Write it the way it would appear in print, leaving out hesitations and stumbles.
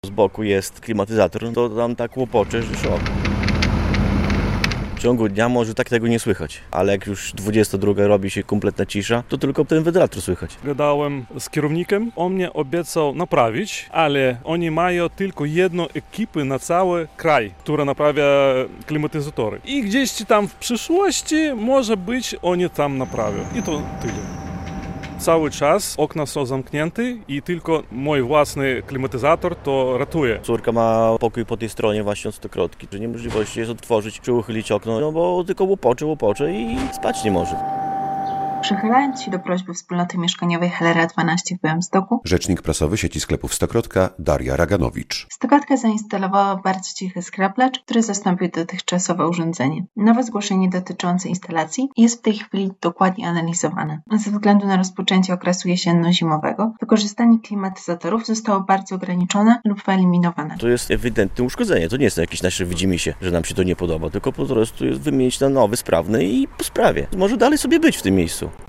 Z boku jest klimatyzator, no to tam tak łopocze, że szok. W ciągu dnia może tak tego nie słychać, ale jak już 22 robi się kompletna cisza, to tylko ten wentylator słychać. Gadałem z kierownikiem, on mnie obiecał naprawić, ale oni mają tylko jedną ekipę na cały kraj, która naprawia klimatyzatory. I gdzieś tam w przyszłości może być oni tam naprawią. I to tyle. Cały czas okna są zamknięte i tylko mój własny klimatyzator to ratuje. Córka ma pokój po tej stronie właśnie od stokrotki, że niemożliwości jest otworzyć czy uchylić okno, no bo tylko łopocze i spać nie może. Przychylając się do prośby wspólnoty mieszkaniowej Helera 12 w Białymstoku, Rzecznik prasowy sieci sklepów Stokrotka Daria Raganowicz. Stokrotka zainstalowała bardzo cichy skraplacz, który zastąpił dotychczasowe urządzenie. Nowe zgłoszenie dotyczące instalacji jest w tej chwili dokładnie analizowane. Ze względu na rozpoczęcie okresu jesienno-zimowego, wykorzystanie klimatyzatorów zostało bardzo ograniczone lub wyeliminowane. To jest ewidentne uszkodzenie, to nie jest jakieś nasze widzimisię, że nam się to nie podoba, tylko po prostu jest wymienić na nowy, sprawny i po sprawie. Może dalej sobie być w tym miejscu.